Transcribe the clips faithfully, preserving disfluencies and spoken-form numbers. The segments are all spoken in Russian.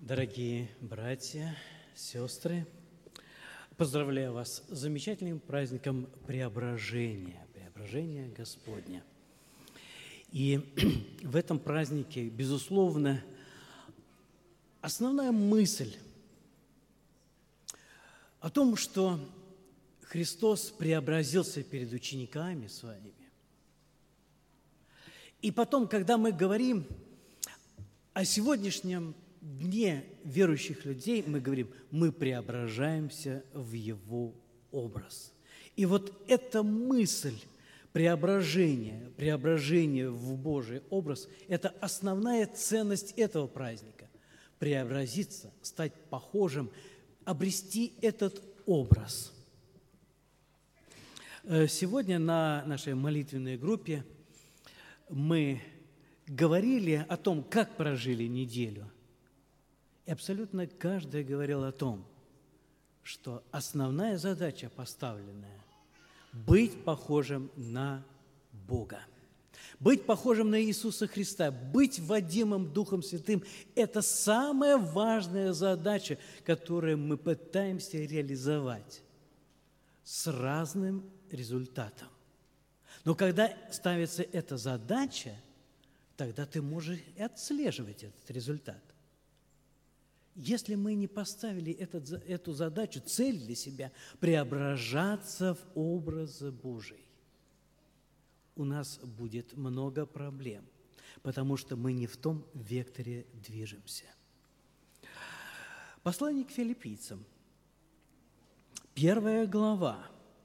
Дорогие братья, сестры, поздравляю вас с замечательным праздником Преображения, Преображения Господня. И в этом празднике, безусловно, основная мысль о том, что Христос преобразился перед учениками своими. И потом, когда мы говорим о сегодняшнем дне верующих людей, мы говорим, мы преображаемся в Его образ. И вот эта мысль преображения, преображения в Божий образ – это основная ценность этого праздника. Преобразиться, стать похожим, обрести этот образ. Сегодня на нашей молитвенной группе мы говорили о том, как прожили неделю. И абсолютно каждый говорил о том, что основная задача поставленная – быть похожим на Бога. Быть похожим на Иисуса Христа, быть водимым Духом Святым – это самая важная задача, которую мы пытаемся реализовать с разным результатом. Но когда ставится эта задача, тогда ты можешь и отслеживать этот результат. Если мы не поставили этот, эту задачу, цель для себя – преображаться в образ Божий, у нас будет много проблем, потому что мы не в том векторе движемся. Послание к филиппийцам, первая глава.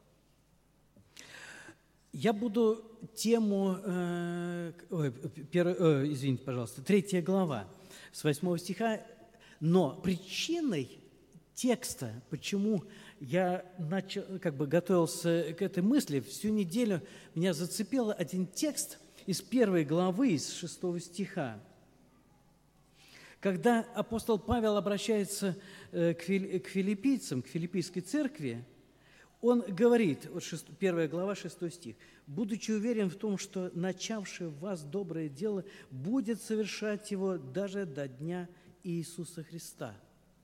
Я буду тему, э, ой, пер, э, извините, пожалуйста, третья глава, с восьмого стиха. Но причиной текста, почему я начал, как бы готовился к этой мысли, всю неделю меня зацепил один текст из первой главы, из шестого стиха. Когда апостол Павел обращается к филиппийцам, к филиппийской церкви, он говорит, вот первая глава, шестой стих, «Будучи уверен в том, что начавший в вас доброе дело будет совершать его даже до дня Иисуса Христа».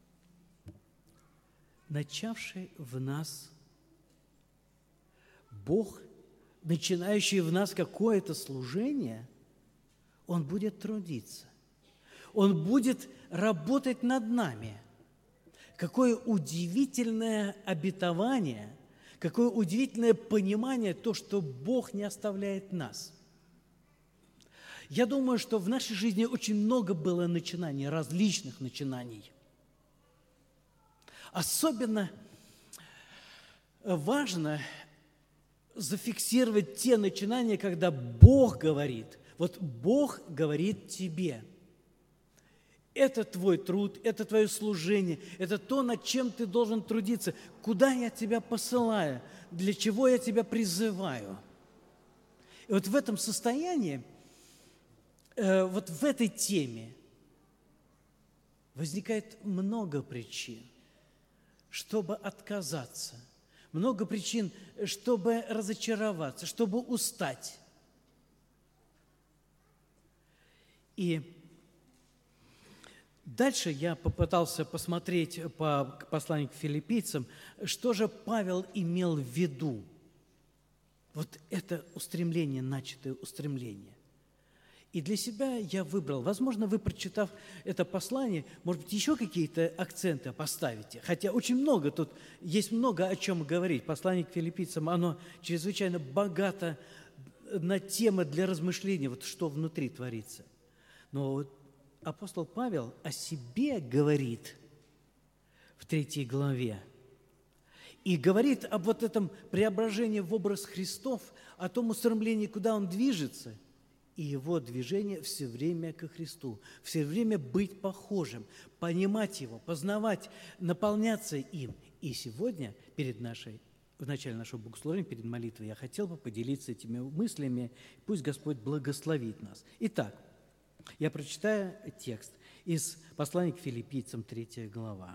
Начавший в нас Бог, начинающий в нас какое-то служение, Он будет трудиться. Он будет работать над нами. Какое удивительное обетование, какое удивительное понимание, то, что Бог не оставляет нас. Я думаю, что в нашей жизни очень много было начинаний, различных начинаний. Особенно важно зафиксировать те начинания, когда Бог говорит. Вот Бог говорит тебе. Это твой труд, это твое служение, это то, над чем ты должен трудиться. Куда я тебя посылаю? Для чего я тебя призываю? И вот в этом состоянии, вот в этой теме возникает много причин, чтобы отказаться, много причин, чтобы разочароваться, чтобы устать. И дальше я попытался посмотреть по посланию к филиппийцам, что же Павел имел в виду. Вот это устремление, начатое устремление. И для себя я выбрал, возможно, вы, прочитав это послание, может быть, еще какие-то акценты поставите. Хотя очень много, тут есть много о чем говорить. Послание к филиппийцам, оно чрезвычайно богато на темы для размышления, вот что внутри творится. Но вот апостол Павел о себе говорит в третьей главе. И говорит об вот этом преображении в образ Христов, о том устремлении, куда он движется, и его движение все время ко Христу, все время быть похожим, понимать Его, познавать, наполняться им. И сегодня, перед нашей, в начале нашего богослужения, перед молитвой, я хотел бы поделиться этими мыслями. Пусть Господь благословит нас. Итак, я прочитаю текст из послания к филиппийцам, третья глава.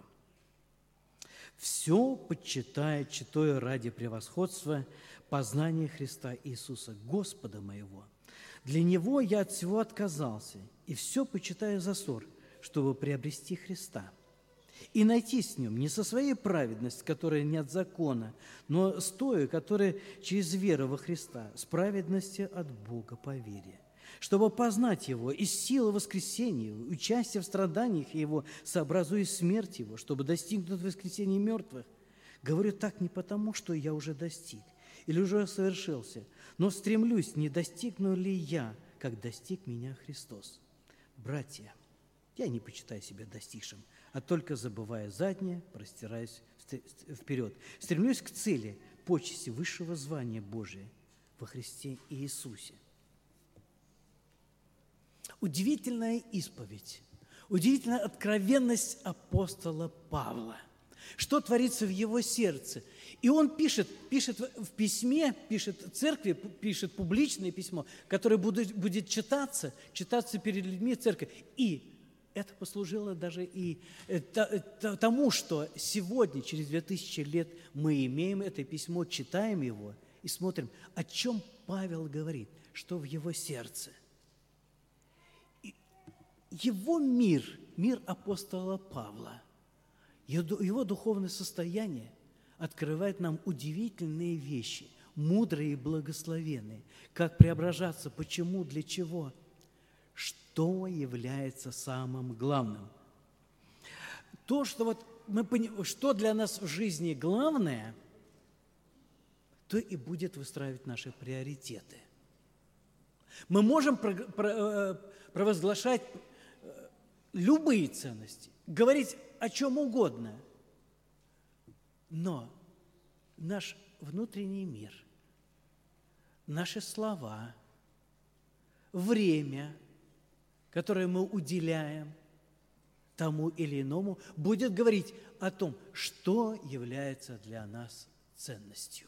«Все почитаю, читаю ради превосходства познания Христа Иисуса, Господа моего. Для Него я от всего отказался, и все почитаю за ссор, чтобы приобрести Христа и найти с Ним не со своей праведностью, которая не от закона, но с той, которая через веру во Христа, с праведностью от Бога по вере, чтобы познать Его из силы воскресения, участия в страданиях Его, сообразуя смерть Его, чтобы достигнуть воскресения мертвых. Говорю так не потому, что я уже достиг или уже совершился, но стремлюсь, не достигну ли я, как достиг меня Христос. Братья, я не почитаю себя достигшим, а только забывая заднее, простираюсь вперед. Стремлюсь к цели, почести высшего звания Божия во Христе Иисусе. Удивительная исповедь, удивительная откровенность апостола Павла. Что творится в его сердце? И он пишет, пишет в письме, пишет церкви, пишет публичное письмо, которое будет, будет читаться, читаться перед людьми в церкви. И это послужило даже и тому, что сегодня, через две тысячи лет, мы имеем это письмо, читаем его и смотрим, о чем Павел говорит, что в его сердце. Его мир, мир апостола Павла, его духовное состояние открывает нам удивительные вещи, мудрые и благословенные, как преображаться, почему, для чего, что является самым главным. То, что, вот мы поним... что для нас в жизни главное, то и будет выстраивать наши приоритеты. Мы можем провозглашать любые ценности, говорить о чем угодно, но наш внутренний мир, наши слова, время, которое мы уделяем тому или иному, будет говорить о том, что является для нас ценностью.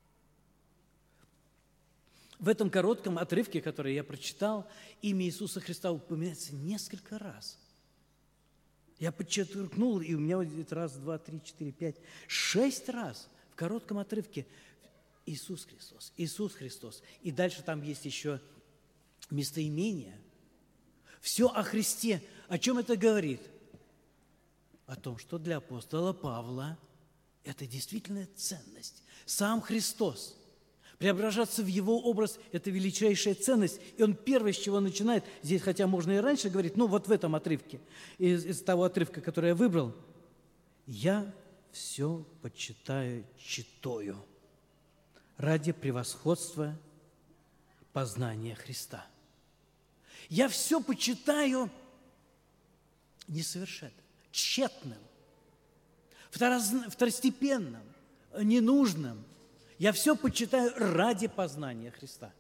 В этом коротком отрывке, который я прочитал, имя Иисуса Христа упоминается несколько раз. Я подчеркнул, и у меня вот раз, два, три, четыре, пять, шесть раз в коротком отрывке Иисус Христос, Иисус Христос. И дальше там есть еще местоимение. Все о Христе. О чем это говорит? О том, что для апостола Павла это действительно ценность. Сам Христос. Преображаться в Его образ – это величайшая ценность. И он первое, с чего начинает, здесь, хотя можно и раньше говорить, ну вот в этом отрывке, из, из того отрывка, который я выбрал, «Я все почитаю читою ради превосходства познания Христа». Я все почитаю несовершенным, тщетным, второстепенным, ненужным. Я все почитаю ради познания Христа.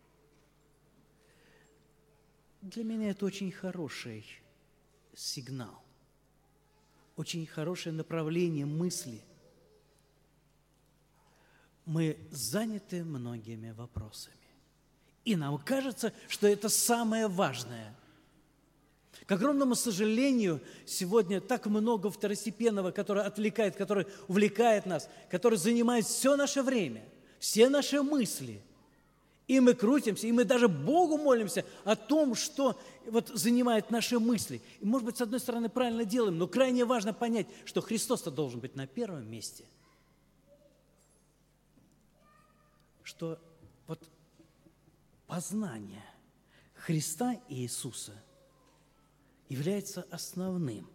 Для меня это очень хороший сигнал, очень хорошее направление мысли. Мы заняты многими вопросами, и нам кажется, что это самое важное. К огромному сожалению, сегодня так много второстепенного, которое отвлекает, которое увлекает нас, которое занимает все наше время, все наши мысли. И мы крутимся, и мы даже Богу молимся о том, что вот занимает наши мысли. И, может быть, с одной стороны, правильно делаем, но крайне важно понять, что Христос-то должен быть на первом месте. Что вот познание Христа и Иисуса является основным.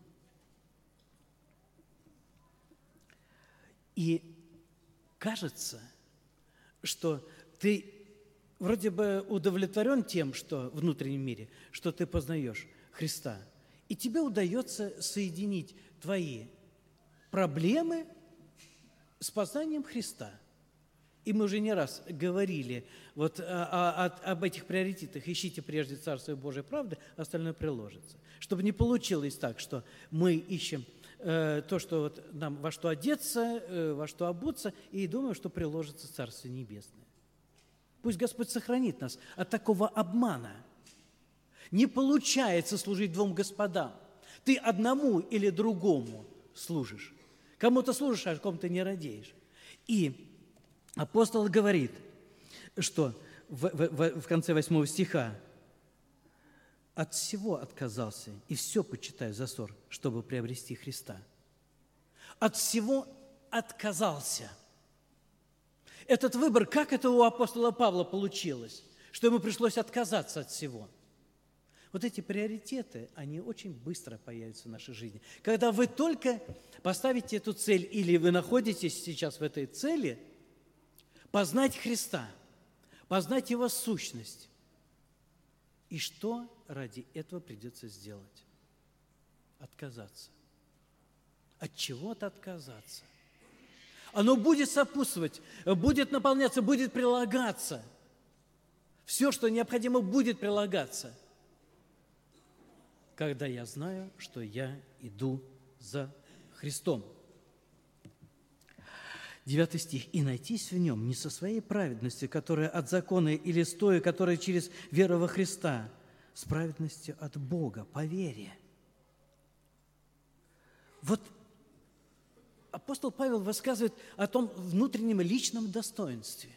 И кажется, что ты вроде бы удовлетворен тем, что в внутреннем мире, что ты познаешь Христа, и тебе удается соединить твои проблемы с познанием Христа. И мы уже не раз говорили вот о, о, об этих приоритетах. Ищите прежде Царство Божие правды, остальное приложится. Чтобы не получилось так, что мы ищем э, то, что вот нам во что одеться, э, во что обуться, и думаем, что приложится Царство Небесное. Пусть Господь сохранит нас от такого обмана. Не получается служить двум господам. Ты одному или другому служишь. Кому-то служишь, а кому-то не радеешь. И апостол говорит, что в, в, в конце восьмого стиха, от всего отказался и все почитаю за ссор, чтобы приобрести Христа. От всего отказался. Этот выбор, как это у апостола Павла получилось, что ему пришлось отказаться от всего? Вот эти приоритеты, они очень быстро появятся в нашей жизни. Когда вы только поставите эту цель, или вы находитесь сейчас в этой цели, познать Христа, познать Его сущность. И что ради этого придется сделать? Отказаться. От чего-то отказаться. Оно будет сопутствовать, будет наполняться, будет прилагаться. Все, что необходимо, будет прилагаться. Когда я знаю, что я иду за Христом. Девятый стих. «И найтись в нем не со своей праведностью, которая от закона, или с той, которая через веру во Христа, с праведностью от Бога, по вере». Вот апостол Павел высказывает о том внутреннем личном достоинстве.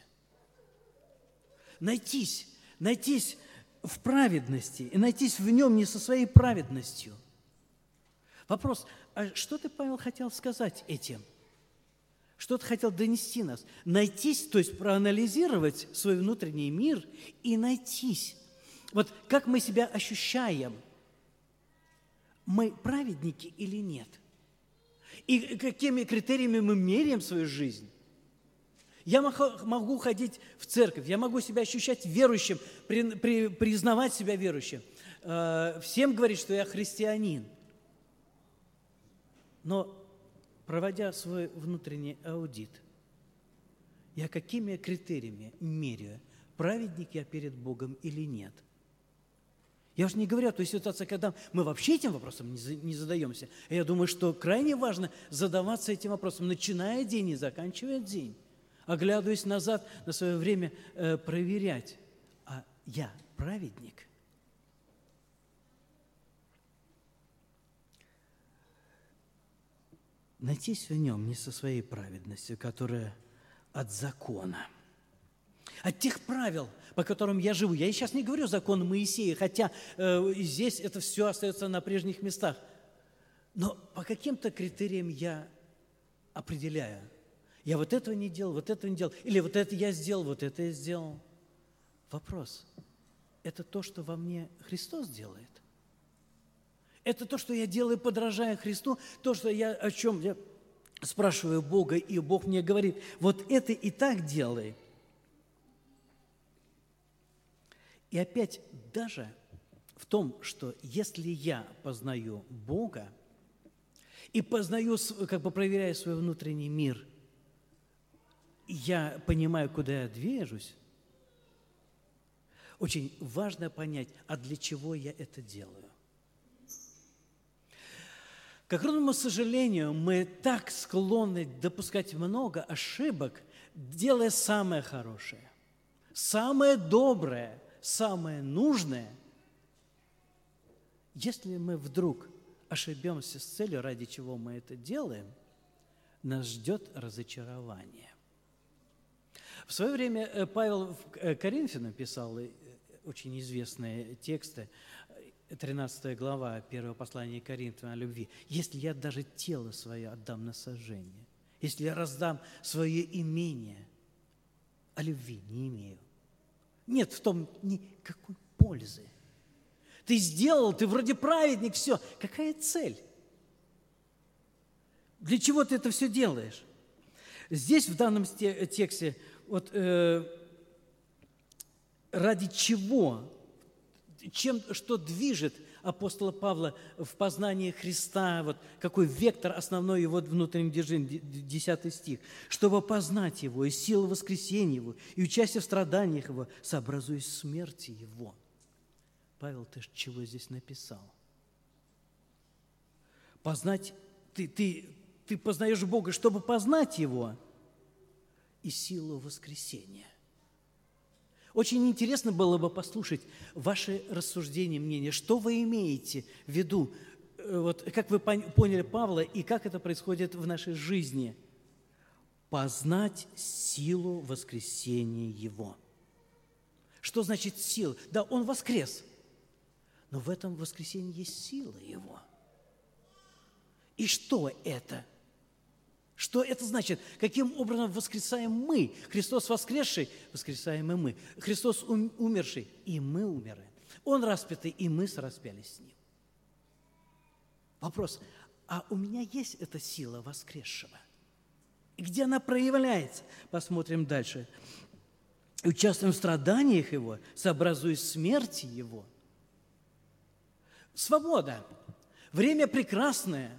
Найтись, найтись в праведности, и найтись в нем не со своей праведностью. Вопрос, а что ты, Павел, хотел сказать этим? Что ты хотел донести нас? Найтись, то есть проанализировать свой внутренний мир и найтись. Вот как мы себя ощущаем? Мы праведники или нет? И какими критериями мы меряем свою жизнь? Я могу ходить в церковь, я могу себя ощущать верующим, при, при, признавать себя верующим, э, всем говорить, что я христианин. Но, проводя свой внутренний аудит, я какими критериями меряю, праведник я перед Богом или нет? Я уже не говорю о той ситуации, когда мы вообще этим вопросом не задаемся. Я думаю, что крайне важно задаваться этим вопросом, начиная день и заканчивая день. Оглядываясь назад на свое время, э, проверять, а я праведник? Найтись в нем не со своей праведностью, которая от закона, от тех правил, по которым я живу. Я сейчас не говорю закон Моисея, хотя э, здесь это все остается на прежних местах. Но по каким-то критериям я определяю. Я вот этого не делал, вот этого не делал. Или вот это я сделал, вот это я сделал. Вопрос. Это то, что во мне Христос делает? Это то, что я делаю, подражая Христу? То, что я, о чем я спрашиваю Бога, и Бог мне говорит, вот это и так делай. И опять даже в том, что если я познаю Бога и познаю, как бы проверяю свой внутренний мир, я понимаю, куда я движусь, очень важно понять, а для чего я это делаю. К огромному сожалению, мы так склонны допускать много ошибок, делая самое хорошее, самое доброе, самое нужное. Если мы вдруг ошибемся с целью, ради чего мы это делаем, нас ждет разочарование. В свое время Павел Коринфянам писал очень известные тексты, тринадцатая глава, первое послание Коринфянам о любви. «Если я даже тело свое отдам на сожжение, если я раздам свое имение, а любви не имею, нет в том никакой пользы. Ты сделал, ты вроде праведник, все. Какая цель? Для чего ты это все делаешь?» Здесь, в данном тексте, вот, э, ради чего, чем, что движет апостола Павла в познании Христа, вот какой вектор основной его внутреннего движения, десятый стих, чтобы познать Его, и силу воскресения Его, и участие в страданиях Его, сообразуясь смерти Его. Павел, ты чего здесь написал? Познать, ты, ты, ты познаешь Бога, чтобы познать Его, и силу воскресения. Очень интересно было бы послушать ваши рассуждения, мнения, что вы имеете в виду, вот как вы поняли Павла и как это происходит в нашей жизни. Познать силу воскресения Его. Что значит сила? Да, Он воскрес. Но в этом воскресении есть сила Его. И что это? Что это значит? Каким образом воскресаем мы? Христос воскресший, воскресаем и мы. Христос умерший, и мы умерли. Он распятый, и мы сораспялись с Ним. Вопрос, а у меня есть эта сила воскресшего? И где она проявляется? Посмотрим дальше. Участвуем в страданиях Его, сообразуясь смерти Его. Свобода. Время прекрасное.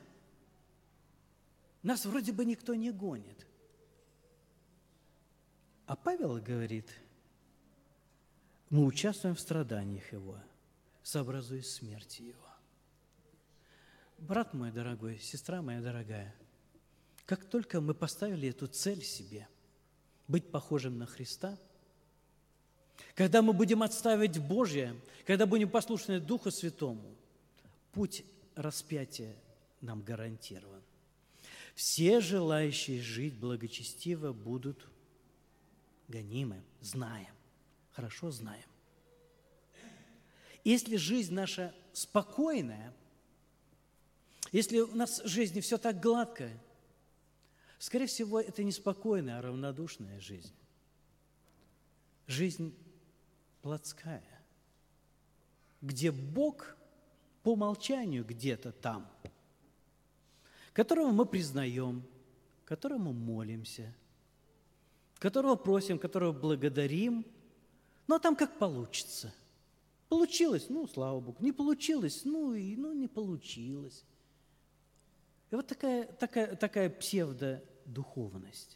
Нас вроде бы никто не гонит. А Павел говорит, мы участвуем в страданиях Его, сообразуясь смерти Его. Брат мой дорогой, сестра моя дорогая, как только мы поставили эту цель себе, быть похожим на Христа, когда мы будем отстаивать Божье, когда будем послушны Духу Святому, путь распятия нам гарантирован. Все желающие жить благочестиво будут гонимы, знаем, хорошо знаем. Если жизнь наша спокойная, если у нас в жизни все так гладко, скорее всего, это не спокойная, а равнодушная жизнь. Жизнь плотская, где Бог по умолчанию где-то там, которого мы признаем, которому молимся, которого просим, которого благодарим, ну, а там как получится. Получилось, ну, слава Богу, не получилось, ну, и ну, не получилось. И вот такая, такая, такая псевдодуховность.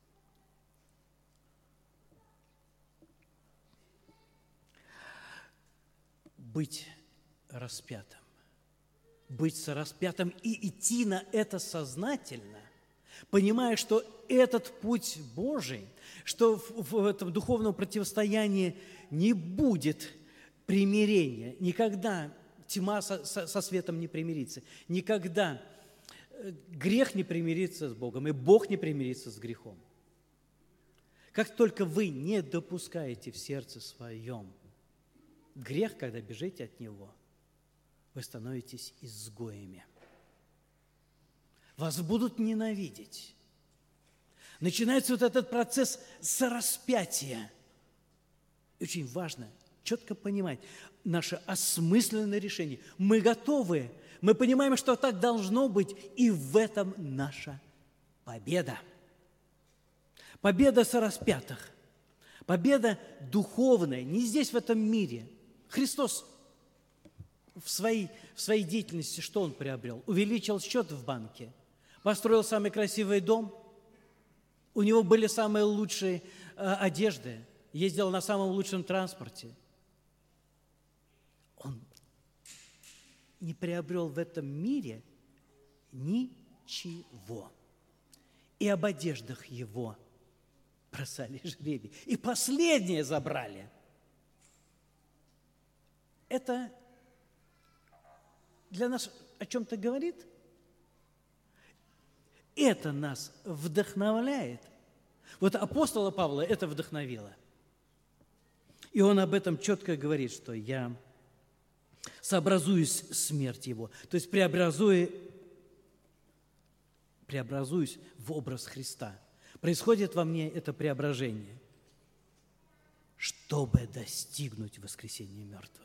Быть распятым, быть сораспятым и идти на это сознательно, понимая, что этот путь Божий, что в, в этом духовном противостоянии не будет примирения, никогда тьма со, со, со светом не примирится, никогда грех не примирится с Богом, и Бог не примирится с грехом. Как только вы не допускаете в сердце своем грех, когда бежите от него, вы становитесь изгоями. Вас будут ненавидеть. Начинается вот этот процесс сораспятия. И очень важно четко понимать наше осмысленное решение. Мы готовы, мы понимаем, что так должно быть, и в этом наша победа. Победа сораспятых, победа духовная, не здесь, в этом мире. Христос в своей, в своей деятельности что Он приобрел? Увеличил счет в банке, построил самый красивый дом, у него были самые лучшие э, одежды, ездил на самом лучшем транспорте. Он не приобрел в этом мире ничего. И об одеждах его бросали жребий. И последнее забрали. Это для нас о чем-то говорит? Это нас вдохновляет. Вот апостола Павла это вдохновило. И он об этом четко говорит, что я сообразуюсь смерть его, то есть преобразую, преобразуюсь в образ Христа. Происходит во мне это преображение, чтобы достигнуть воскресения мертвых.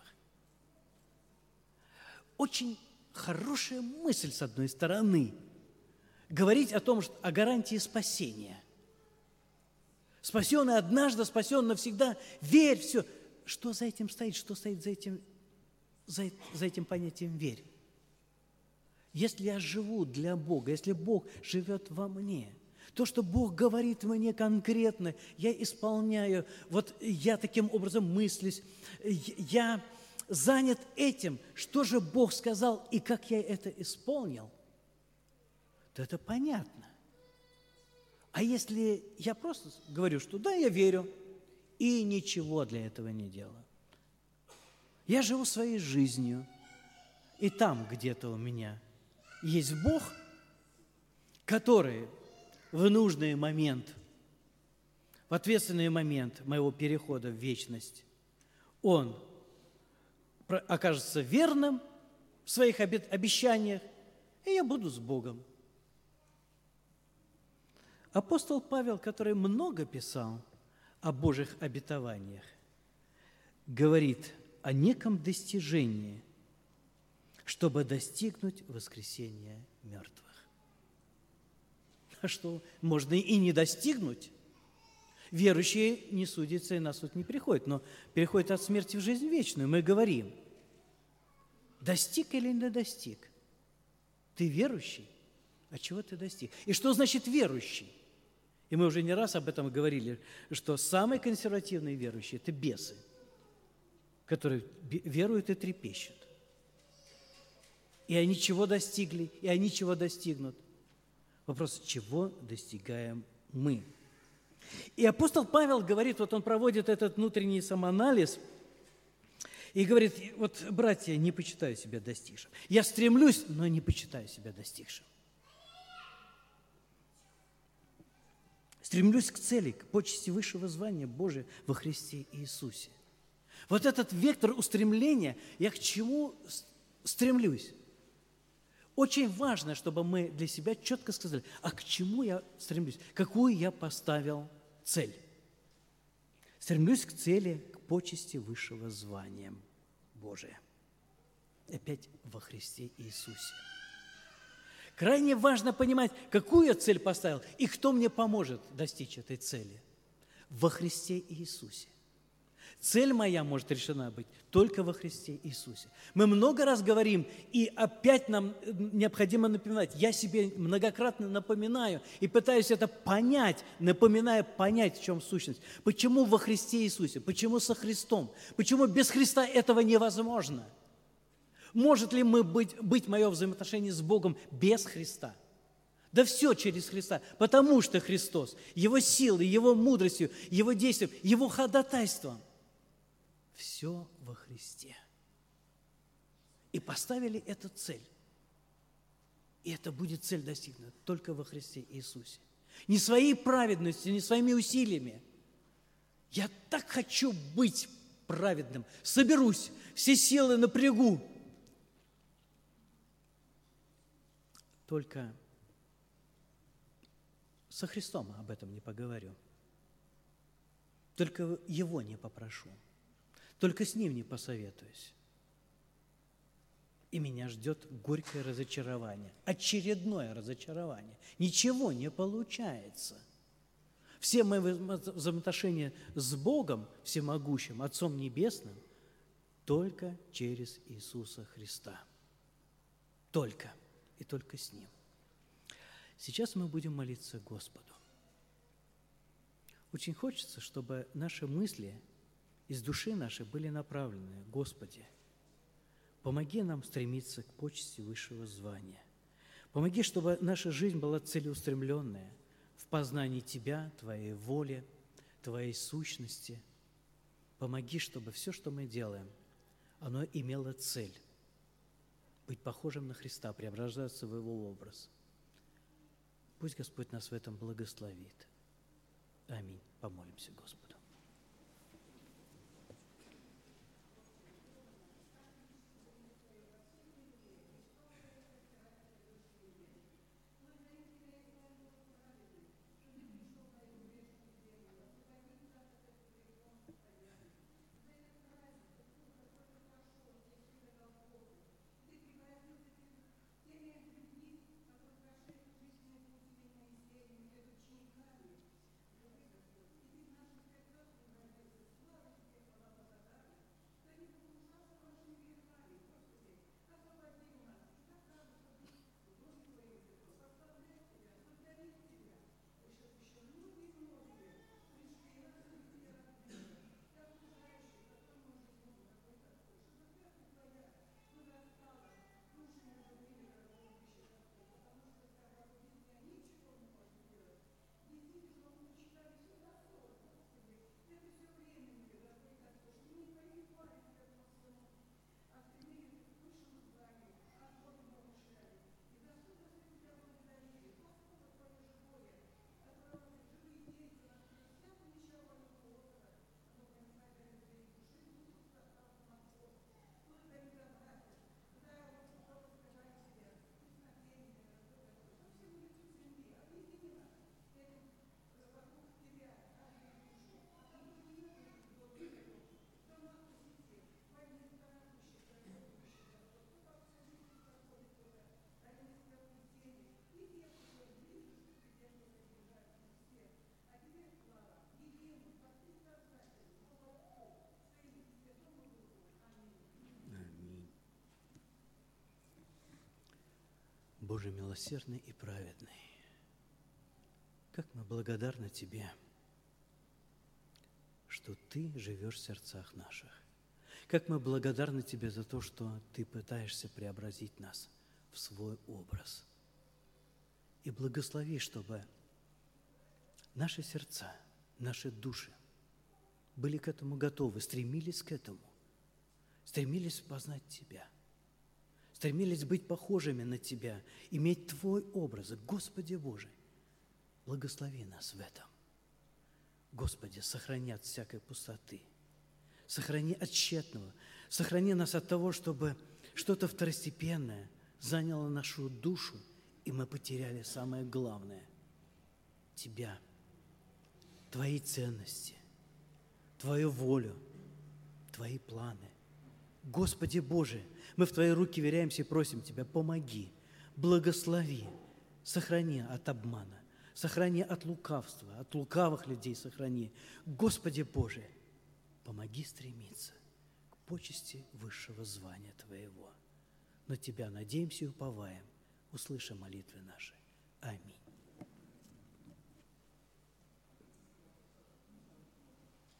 Очень хорошая мысль, с одной стороны, говорить о том, что, о гарантии спасения. Спасенный однажды, спасен навсегда, верь, все. Что за этим стоит? Что стоит за этим, за, за этим понятием «верь»? Если я живу для Бога, если Бог живет во мне, то, что Бог говорит мне конкретно, я исполняю, вот я таким образом мыслюсь, я занят этим, что же Бог сказал и как я это исполнил, то это понятно. А если я просто говорю, что да, я верю, и ничего для этого не делаю, я живу своей жизнью, и там где-то у меня есть Бог, который в нужный момент, в ответственный момент моего перехода в вечность, Он окажется верным в своих обещаниях, и я буду с Богом. Апостол Павел, который много писал о Божьих обетованиях, говорит о неком достижении, чтобы достигнуть воскресения мертвых. А что, можно и не достигнуть? Верующие не судятся и на суд не приходят, но переходят от смерти в жизнь вечную. Мы говорим, достиг или не достиг? Ты верующий? А чего ты достиг? И что значит верующий? И мы уже не раз об этом говорили, что самые консервативные верующие – это бесы, которые веруют и трепещут. И они чего достигли, и они чего достигнут. Вопрос, чего достигаем мы? И апостол Павел говорит, вот он проводит этот внутренний самоанализ и говорит, вот, братья, не почитаю себя достигшим. Я стремлюсь, но не почитаю себя достигшим. Стремлюсь к цели, к почести высшего звания Божия во Христе Иисусе. Вот этот вектор устремления, я к чему стремлюсь? Очень важно, чтобы мы для себя четко сказали, а к чему я стремлюсь, какую я поставил цель. Стремлюсь к цели, к почести высшего звания Божия. Опять во Христе Иисусе. Крайне важно понимать, какую я цель поставил и кто мне поможет достичь этой цели. Во Христе Иисусе. Цель моя может решена быть только во Христе Иисусе. Мы много раз говорим, и опять нам необходимо напоминать. Я себе многократно напоминаю и пытаюсь это понять, напоминая понять, в чем сущность. Почему во Христе Иисусе? Почему со Христом? Почему без Христа этого невозможно? Может ли мы быть, быть мое взаимоотношение с Богом без Христа? Да все через Христа, потому что Христос, Его силой, Его мудростью, Его действием, Его ходатайством. Все во Христе. И поставили эту цель. И это будет цель достигнута только во Христе Иисусе. Не своей праведностью, не своими усилиями. Я так хочу быть праведным. Соберусь, все силы напрягу. Только со Христом об этом не поговорю. Только Его не попрошу. Только с Ним не посоветуюсь. И меня ждет горькое разочарование, очередное разочарование. Ничего не получается. Все мои взаимоотношения с Богом Всемогущим, Отцом Небесным, только через Иисуса Христа. Только и только с Ним. Сейчас мы будем молиться Господу. Очень хочется, чтобы наши мысли из души нашей были направлены: Господи, помоги нам стремиться к почести высшего звания. Помоги, чтобы наша жизнь была целеустремленная в познании Тебя, Твоей воли, Твоей сущности. Помоги, чтобы все, что мы делаем, оно имело цель – быть похожим на Христа, преображаться в Его образ. Пусть Господь нас в этом благословит. Аминь. Помолимся Господу. Боже милосердный и праведный, как мы благодарны Тебе, что Ты живешь в сердцах наших. Как мы благодарны Тебе за то, что Ты пытаешься преобразить нас в свой образ. И благослови, чтобы наши сердца, наши души были к этому готовы, стремились к этому, стремились познать Тебя, стремились быть похожими на Тебя, иметь Твой образ. Господи Боже, благослови нас в этом. Господи, сохрани от всякой пустоты, сохрани от тщетного, сохрани нас от того, чтобы что-то второстепенное заняло нашу душу, и мы потеряли самое главное – Тебя, Твои ценности, Твою волю, Твои планы. Господи Боже, мы в Твои руки веряемся и просим Тебя, помоги, благослови, сохрани от обмана, сохрани от лукавства, от лукавых людей сохрани. Господи Боже, помоги стремиться к почести высшего звания Твоего. На Тебя надеемся и уповаем. Услыши молитвы наши. Аминь.